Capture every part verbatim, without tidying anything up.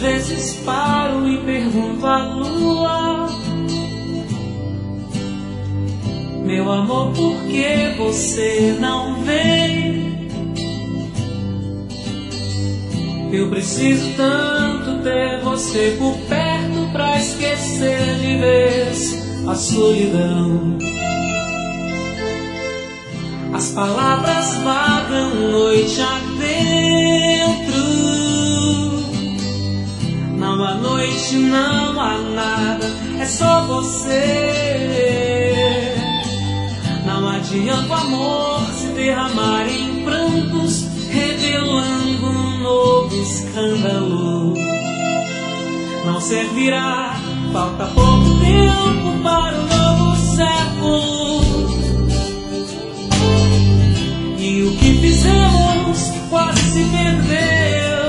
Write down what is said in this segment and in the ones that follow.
vezes paro e pergunto à lua: meu amor, por que você não vem? Eu preciso tanto ter você por perto pra esquecer de vez a solidão. As palavras vagam noite adentro. Não há noite, não há nada, é só você. Não adianta o amor se derramar em prantos, revelando um novo escândalo. Não servirá, falta pouco tempo para o novo século. E o que fizemos quase se perdeu.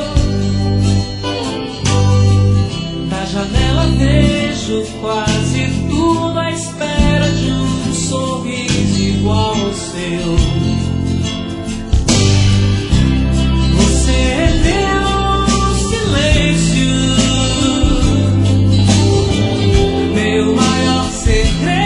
Da janela vejo quase tudo à espera de um sorriso igual ao seu. Você é meu silêncio, meu maior segredo.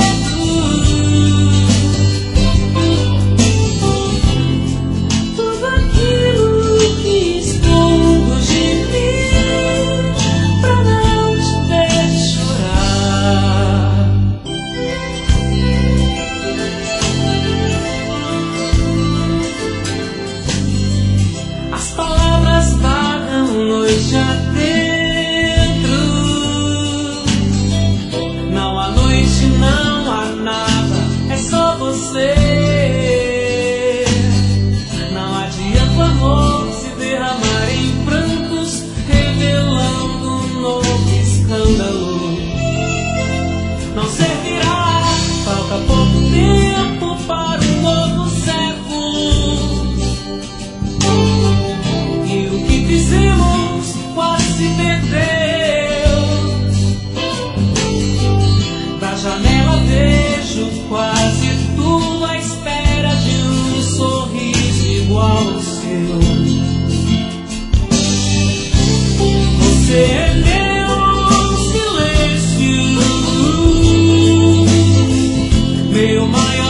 Tudo aquilo que escondo de mim pra não te ver chorar. As palavras vagam noite adentro. Não há noite, não há nada, é só você. Não adianta o amor se derramar em prantos, revelando um novo escândalo. Não servirá, falta pouco tempo para um novo século. E o que fizemos quase se perdeu. Da janela vejo quase tudo à espera de um sorriso igual ao seu. Você é meu silêncio, meu maior